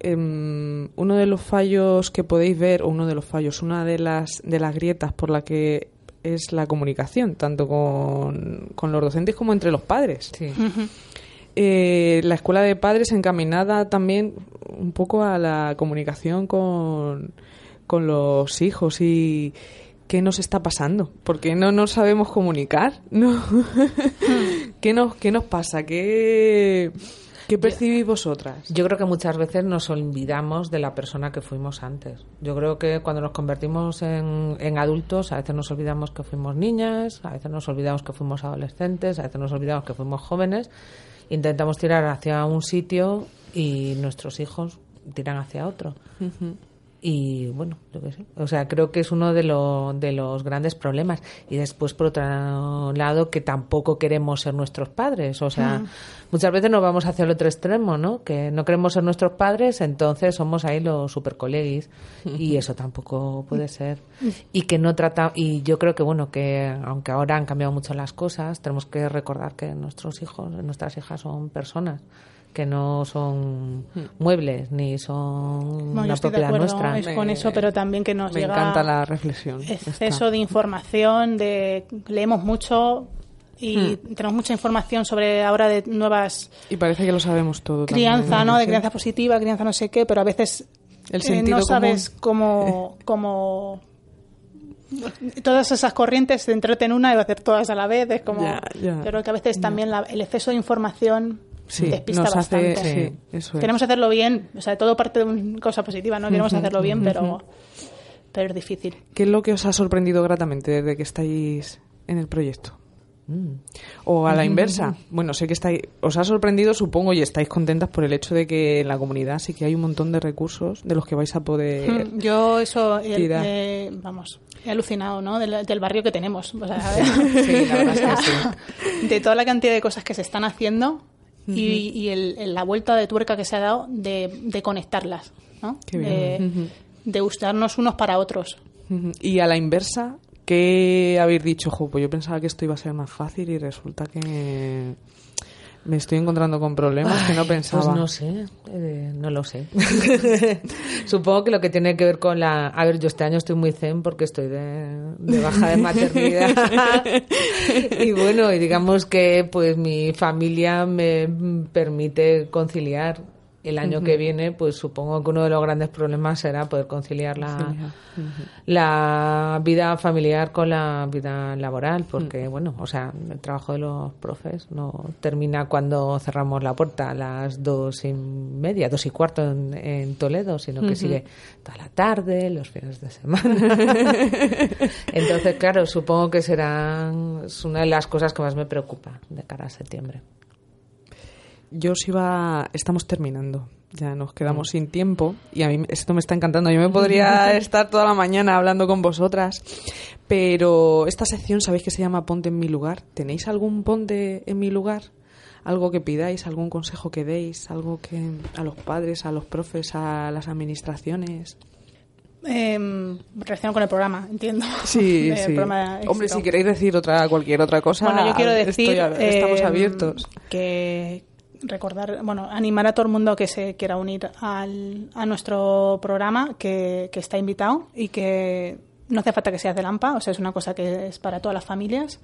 em, uno de los fallos que podéis ver, o uno de los fallos, una de las, de las grietas por la que es la comunicación, tanto con, con los docentes como entre los padres. Sí. Eh, la escuela de padres encaminada también un poco a la comunicación con, con los hijos y qué nos está pasando, porque no nos sabemos comunicar, ¿no? ¿Qué nos, qué nos pasa? ¿Qué, qué percibís vosotras? Yo creo que muchas veces nos olvidamos de la persona que fuimos antes. Yo creo que cuando nos convertimos en, en adultos, a veces nos olvidamos que fuimos niñas, a veces nos olvidamos que fuimos adolescentes, a veces nos olvidamos que fuimos jóvenes. Intentamos tirar hacia un sitio y nuestros hijos tiran hacia otro. Ujú. Y bueno, yo qué sé. O sea, creo que es uno de, lo- de los grandes problemas. Y después, por otro lado, que tampoco queremos ser nuestros padres. O sea, Mm. muchas veces nos vamos hacia el otro extremo, ¿no? Que no queremos ser nuestros padres, entonces somos ahí los supercolegis. Y eso tampoco puede ser. Y que no trata. Y yo creo que, bueno, que aunque ahora han cambiado mucho las cosas, tenemos que recordar que nuestros hijos, nuestras hijas son personas que no son muebles ni son Bueno, yo la estoy de propiedad acuerdo nuestra. es con eso, pero también que nos Me llega encanta la reflexión. exceso Está. de información, de leemos mucho y tenemos mucha información sobre ahora de nuevas Y parece que lo sabemos todo. crianza, también, ¿no? De sí. crianza positiva, crianza no sé qué, pero a veces El eh, sentido no sabes común. cómo, cómo todas esas corrientes, centrarte en una y hacer todas a la vez, es como Ya, ya. yo creo que a veces también la- el exceso de información Sí, despista nos hace- bastante. sí, eso es. Queremos hacerlo bien, o sea, todo parte de una cosa positiva, ¿no? Queremos hacerlo bien, pero pero es difícil. ¿Qué es lo que os ha sorprendido gratamente desde que estáis en el proyecto? O a la inversa. Bueno, sé que estáis, os ha sorprendido, supongo, y estáis contentas por el hecho de que en la comunidad sí que hay un montón de recursos de los que vais a poder... Mm, Yo eso, el- Tira. eh, vamos, he alucinado, ¿no? Del, del barrio que tenemos. O sea, Sí, la verdad es que sí. de toda la cantidad de cosas que se están haciendo y, y el- el- la vuelta de tuerca que se ha dado de, de conectarlas, ¿no? Qué bien. De, de usarnos unos para otros. Ujú. Y a la inversa, ¿qué habéis dicho? Jo, pues yo pensaba que esto iba a ser más fácil y resulta que me estoy encontrando con problemas que no pensaba. Pues no sé, eh, no lo sé. Supongo que lo que tiene que ver con la... A ver, yo este año estoy muy zen porque estoy de, de baja de maternidad. Y bueno, y digamos que pues mi familia me permite conciliar. El año que viene, pues supongo que uno de los grandes problemas será poder conciliar la, la vida familiar con la vida laboral, porque, bueno, o sea, el trabajo de los profes no termina cuando cerramos la puerta a las dos y media, dos y cuarto en, en Toledo, sino que sigue toda la tarde, los fines de semana. Entonces, claro, supongo que serán es una de las cosas que más me preocupa de cara a septiembre. Yo os iba... Estamos terminando. Ya nos quedamos sin tiempo y a mí esto me está encantando. Yo me podría estar toda la mañana hablando con vosotras, pero esta sección sabéis que se llama Ponte en mi lugar. ¿Tenéis algún ponte en mi lugar? Algo que pidáis, algún consejo que deis, algo que a los padres, a los profes, a las administraciones. Eh, relacionado con el programa, entiendo. Sí, El sí. programa de Hombre, éxito. si queréis decir otra cualquier otra cosa, Bueno, yo quiero decir estoy a- estamos eh, abiertos. que recordar, bueno, animar a todo el mundo que se quiera unir al, a nuestro programa, que, que está invitado y que no hace falta que seas de Lampa, o sea, es una cosa que es para todas las familias,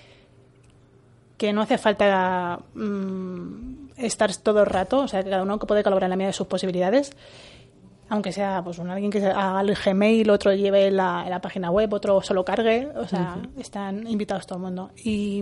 que no hace falta mm, estar todo el rato, o sea, que cada uno puede colaborar en la medida de sus posibilidades, aunque sea pues un, alguien que haga el Gmail, otro lleve la, la página web, otro solo cargue, o sea, uh-huh. Están invitados todo el mundo. Y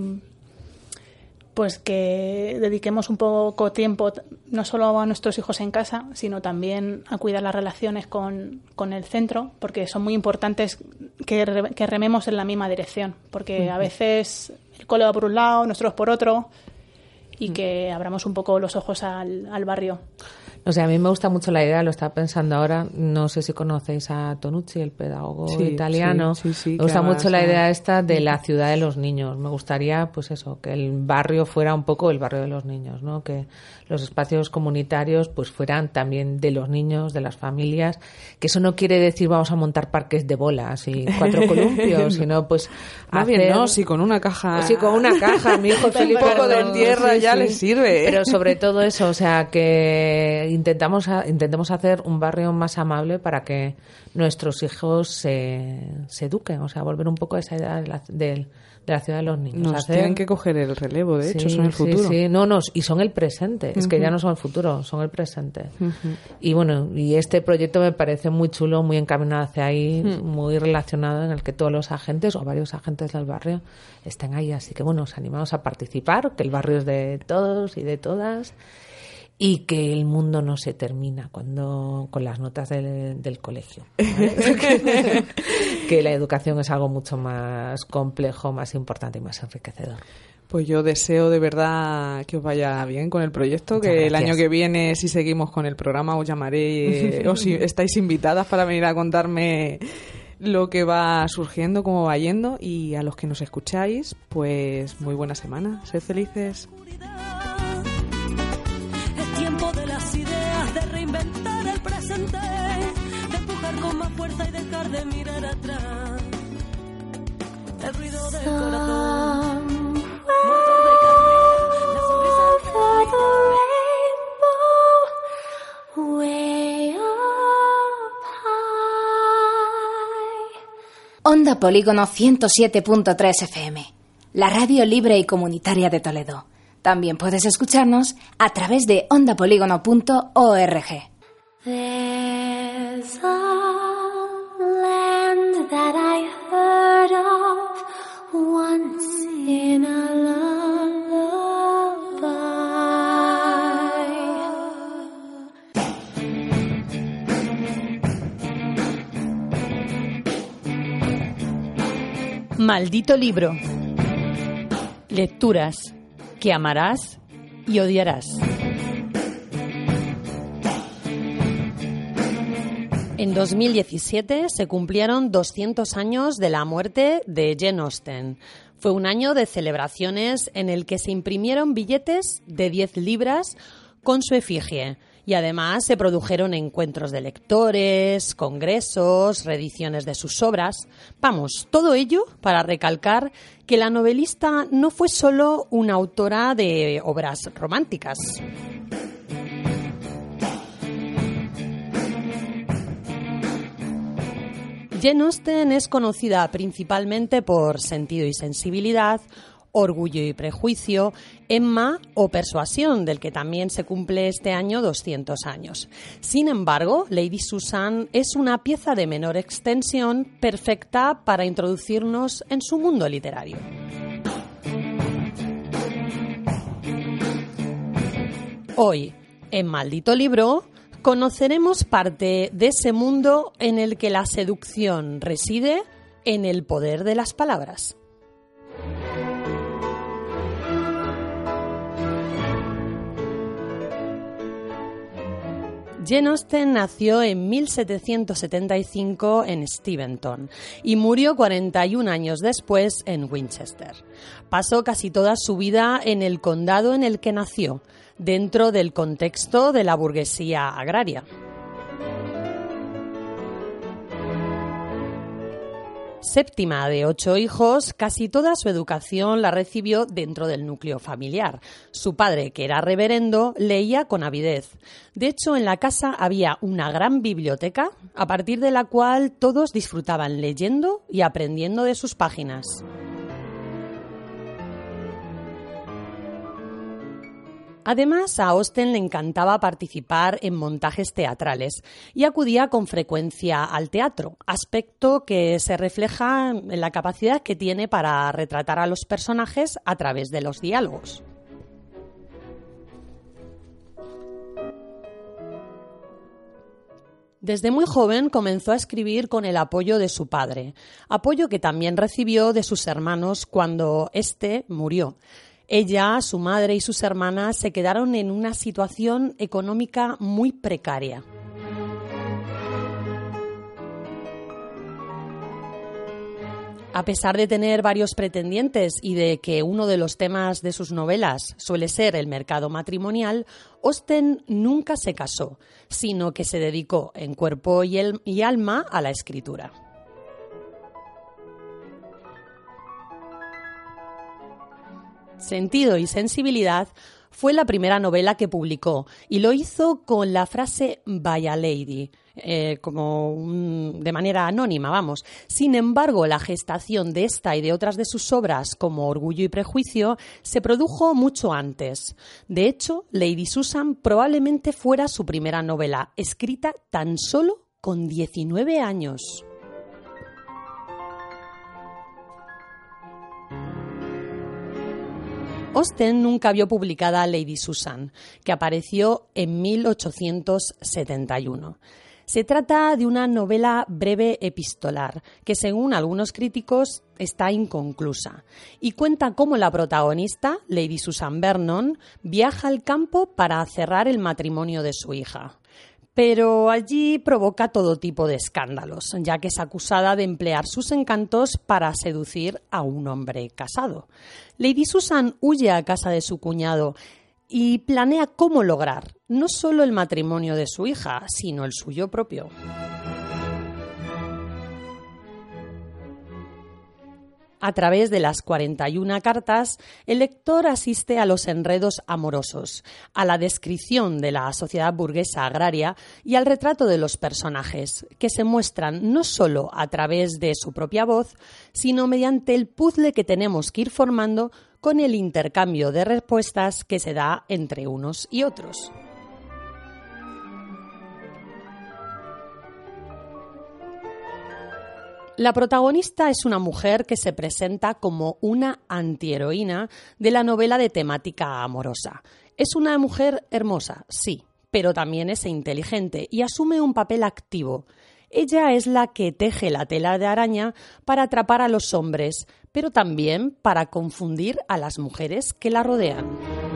pues que dediquemos un poco tiempo no solo a nuestros hijos en casa, sino también a cuidar las relaciones con, con el centro, porque son muy importantes que, re, que rememos en la misma dirección, porque uh-huh. a veces el cole va por un lado, nosotros por otro, y uh-huh. que abramos un poco los ojos al, al barrio. O sea, a mí me gusta mucho la idea, lo estaba pensando ahora, no sé si conocéis a Tonucci, el pedagogo sí, italiano. Sí, sí, sí, me gusta mucho la sea... idea esta de la ciudad de los niños. Me gustaría, pues eso, que el barrio fuera un poco el barrio de los niños, ¿no? Que los espacios comunitarios pues fueran también de los niños, de las familias. Que eso no quiere decir vamos a montar parques de bolas y cuatro columpios, sino pues más hacer... bien, no, si con una caja... Sí, con una caja, mi hijo Felipe. Un poco de tierra sí, ya sí. le sirve. Pero sobre todo eso, o sea, que intentamos a, intentemos hacer un barrio más amable para que nuestros hijos se, se eduquen, o sea, volver un poco a esa idea de la, de, de la ciudad de los niños. Nos hacer... tienen que coger el relevo, de sí, hecho, son el futuro. Sí, sí, no, no, y son el presente, es uh-huh. que ya no son el futuro, son el presente. Uh-huh. Y bueno, y este proyecto me parece muy chulo, muy encaminado hacia ahí, uh-huh. muy relacionado en el que todos los agentes o varios agentes del barrio estén ahí, así que bueno, os animamos a participar, que el barrio es de todos y de todas. Y que el mundo no se termina cuando con las notas del, del colegio, ¿vale? Que la educación es algo mucho más complejo, más importante y más enriquecedor. Pues yo deseo de verdad que os vaya bien con el proyecto, Muchas que gracias. El año que viene, si seguimos con el programa, os llamaré, os estáis invitadas para venir a contarme lo que va surgiendo, cómo va yendo, y a los que nos escucháis, pues muy buena semana, sed felices. Reinventar el presente, de empujar con más fuerza y dejar de mirar atrás. El ruido del corazón, motor de cambio, la sonrisa Onda Polígono ciento siete punto tres F M, la radio libre y comunitaria de Toledo. También puedes escucharnos a través de onda polígono punto org. There's a land that I heard of once in a lullaby. Maldito libro. Lecturas que amarás y odiarás. En dos mil diecisiete se cumplieron doscientos años de la muerte de Jane Austen. Fue un año de celebraciones en el que se imprimieron billetes de diez libras con su efigie. Y además se produjeron encuentros de lectores, congresos, reediciones de sus obras. Vamos, todo ello para recalcar que la novelista no fue solo una autora de obras románticas. Jane Austen es conocida principalmente por Sentido y sensibilidad, Orgullo y prejuicio, Emma o Persuasión, del que también se cumple este año doscientos años. Sin embargo, Lady Susan es una pieza de menor extensión perfecta para introducirnos en su mundo literario. Hoy, en Maldito Libro, conoceremos parte de ese mundo en el que la seducción reside en el poder de las palabras. Jane Austen nació en mil setecientos setenta y cinco en Steventon y murió cuarenta y un años después en Winchester. Pasó casi toda su vida en el condado en el que nació, dentro del contexto de la burguesía agraria. Séptima de ocho hijos, casi toda su educación la recibió dentro del núcleo familiar. Su padre, que era reverendo, leía con avidez. De hecho, en la casa había una gran biblioteca, a partir de la cual todos disfrutaban leyendo y aprendiendo de sus páginas. Además, a Austen le encantaba participar en montajes teatrales y acudía con frecuencia al teatro, aspecto que se refleja en la capacidad que tiene para retratar a los personajes a través de los diálogos. Desde muy joven comenzó a escribir con el apoyo de su padre, apoyo que también recibió de sus hermanos cuando éste murió. Ella, su madre y sus hermanas se quedaron en una situación económica muy precaria. A pesar de tener varios pretendientes y de que uno de los temas de sus novelas suele ser el mercado matrimonial, Austen nunca se casó, sino que se dedicó en cuerpo y, el, y alma a la escritura. Sentido y sensibilidad fue la primera novela que publicó y lo hizo con la frase by a lady, eh, como un, de manera anónima, vamos. Sin embargo, la gestación de esta y de otras de sus obras, como Orgullo y prejuicio, se produjo mucho antes. De hecho, Lady Susan probablemente fuera su primera novela, escrita tan solo con diecinueve años. Austen nunca vio publicada Lady Susan, que apareció en mil ochocientos setenta y uno. Se trata de una novela breve epistolar, que según algunos críticos está inconclusa, y cuenta cómo la protagonista, Lady Susan Vernon, viaja al campo para cerrar el matrimonio de su hija. Pero allí provoca todo tipo de escándalos, ya que es acusada de emplear sus encantos para seducir a un hombre casado. Lady Susan huye a casa de su cuñado y planea cómo lograr no solo el matrimonio de su hija, sino el suyo propio. A través de las cuarenta y una cartas, el lector asiste a los enredos amorosos, a la descripción de la sociedad burguesa agraria y al retrato de los personajes, que se muestran no solo a través de su propia voz, sino mediante el puzzle que tenemos que ir formando con el intercambio de respuestas que se da entre unos y otros. La protagonista es una mujer que se presenta como una antiheroína de la novela de temática amorosa. Es una mujer hermosa, sí, pero también es inteligente y asume un papel activo. Ella es la que teje la tela de araña para atrapar a los hombres, pero también para confundir a las mujeres que la rodean.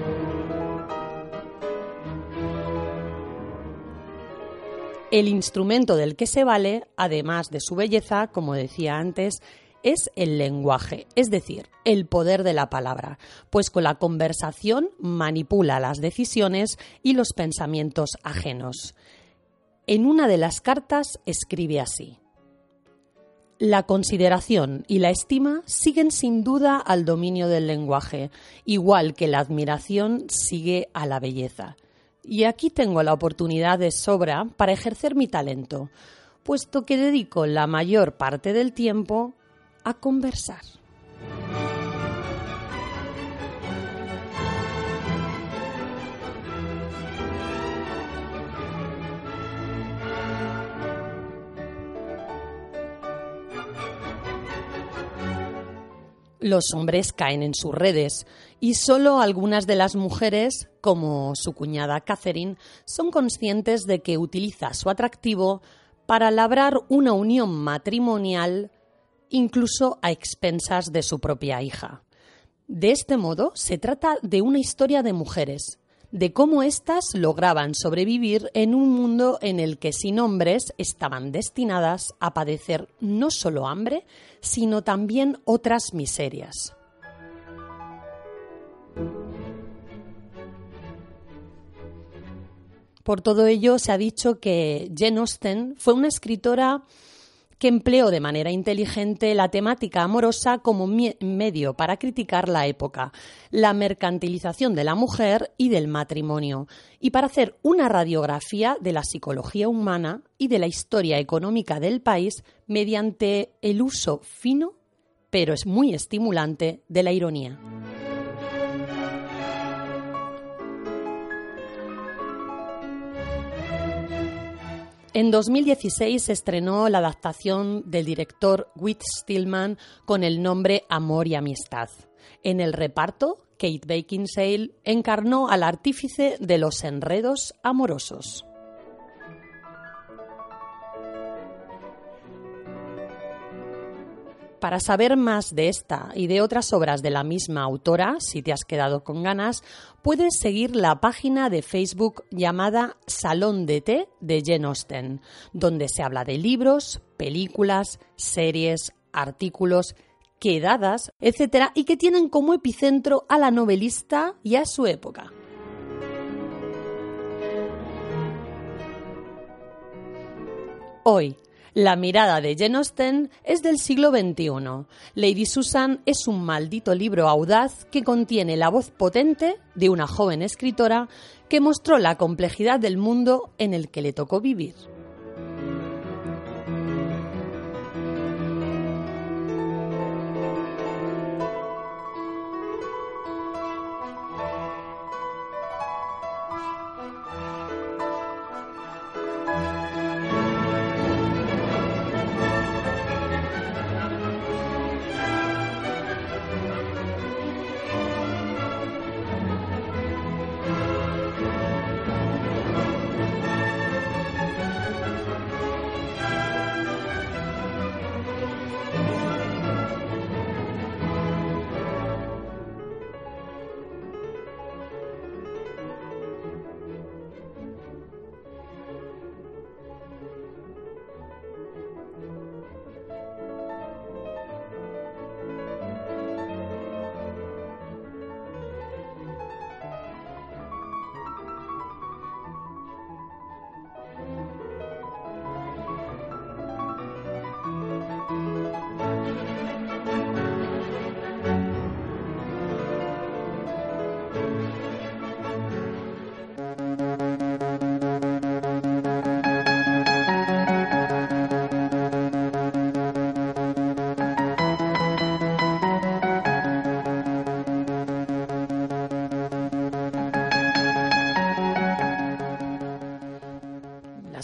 El instrumento del que se vale, además de su belleza, como decía antes, es el lenguaje, es decir, el poder de la palabra, pues con la conversación manipula las decisiones y los pensamientos ajenos. En una de las cartas escribe así: la consideración y la estima siguen sin duda al dominio del lenguaje, igual que la admiración sigue a la belleza. Y aquí tengo la oportunidad de sobra para ejercer mi talento, puesto que dedico la mayor parte del tiempo a conversar. Los hombres caen en sus redes y solo algunas de las mujeres, como su cuñada Catherine, son conscientes de que utiliza su atractivo para labrar una unión matrimonial, incluso a expensas de su propia hija. De este modo, se trata de una historia de mujeres, de cómo éstas lograban sobrevivir en un mundo en el que sin hombres estaban destinadas a padecer no solo hambre, sino también otras miserias. Por todo ello, se ha dicho que Jane Austen fue una escritora que empleó de manera inteligente la temática amorosa como medio para criticar la época, la mercantilización de la mujer y del matrimonio, y para hacer una radiografía de la psicología humana y de la historia económica del país mediante el uso fino, pero es muy estimulante, de la ironía. En dos mil dieciséis se estrenó la adaptación del director Whit Stillman con el nombre Amor y Amistad. En el reparto, Kate Beckinsale encarnó al artífice de los enredos amorosos. Para saber más de esta y de otras obras de la misma autora, si te has quedado con ganas, puedes seguir la página de Facebook llamada Salón de Té de Jane Austen, donde se habla de libros, películas, series, artículos, quedadas, etcétera, y que tienen como epicentro a la novelista y a su época. Hoy, la mirada de Jane Austen es del siglo veintiuno. Lady Susan es un maldito libro audaz que contiene la voz potente de una joven escritora que mostró la complejidad del mundo en el que le tocó vivir.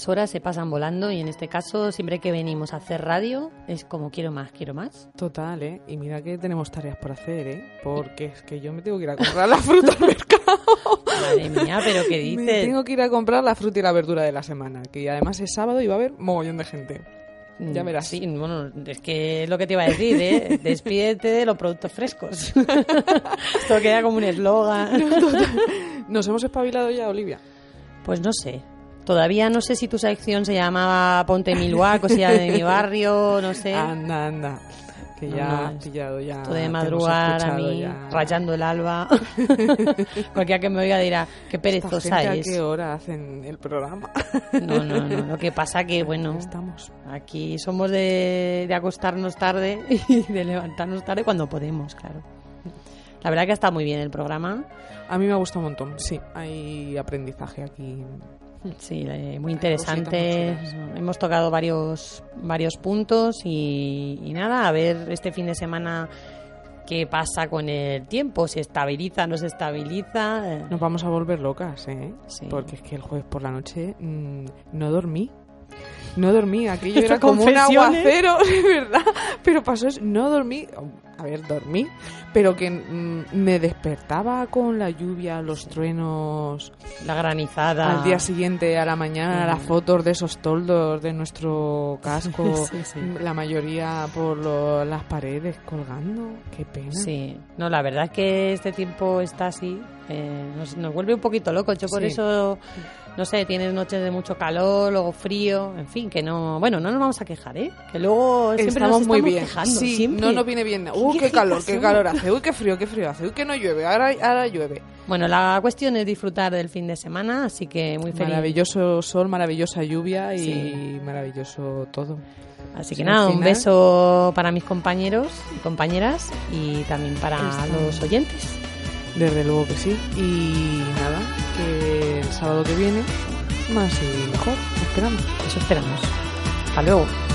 las horas se pasan volando y en este caso siempre que venimos a hacer radio es como quiero más, quiero más. Total, ¿eh? Y mira que tenemos tareas por hacer, ¿eh? Porque es que yo me tengo que ir a comprar la fruta al mercado. Madre mía, ¿pero qué dices? Me tengo que ir a comprar la fruta y la verdura de la semana, que además es sábado y va a haber mogollón de gente. Ya verás. Sí, bueno, es que es lo que te iba a decir, ¿eh? Despídete de los productos frescos. Esto queda como un eslogan. ¿Nos hemos espabilado ya, Olivia? Pues no sé. Todavía no sé si tu sección se llamaba Ponte mi lugar, cosilla de mi barrio, no sé. Anda, anda. Que ya No, has pillado ya. Esto de te madrugar hemos a mí, ya. rayando el alba. Cualquiera que me oiga dirá, qué perezosa ¿Esta gente es. ¿A qué hora hacen el programa? No, no, no. Lo que pasa que, bueno, estamos. Aquí somos de, de acostarnos tarde y de levantarnos tarde cuando podemos, claro. La verdad que está muy bien el programa. A mí me ha gustado un montón, sí. Hay aprendizaje aquí. Sí, eh, muy interesante. Hemos tocado varios varios puntos y, y nada, a ver este fin de semana qué pasa con el tiempo, si estabiliza, no se estabiliza. Nos vamos a volver locas, ¿eh? Sí. Porque es que el jueves por la noche mmm, no dormí. No dormí, aquello Estas era como un confesiones. aguacero, de verdad. Pero pasó eso, no dormí. A ver, dormí, pero que mmm, me despertaba con la lluvia, los truenos, la granizada. Al día siguiente, a la mañana, Mm. las fotos de esos toldos de nuestro casco, Sí, sí. la mayoría por lo- las paredes colgando. Qué pena. Sí, no, la verdad es que este tiempo está así, eh, nos, nos vuelve un poquito locos. Yo por Sí. eso, no sé, tienes noches de mucho calor, luego frío, en fin, que no, bueno, no nos vamos a quejar, ¿eh? Que luego siempre Estamos nos muy estamos bien. quejando, Sí, siempre. no nos viene bien. Uy, qué calor, qué calor hace. Uy, qué frío, qué frío hace. Uy, que no llueve. Ahora, ahora llueve. Bueno, la cuestión es disfrutar del fin de semana, así que muy feliz. Maravilloso sol, maravillosa lluvia y Sí. maravilloso todo. Así que Al nada, un final- beso para mis compañeros y compañeras y también para Estamos. los oyentes. Desde luego que sí. Y nada, que el sábado que viene, más y mejor. Esperamos. Eso esperamos. Hasta luego.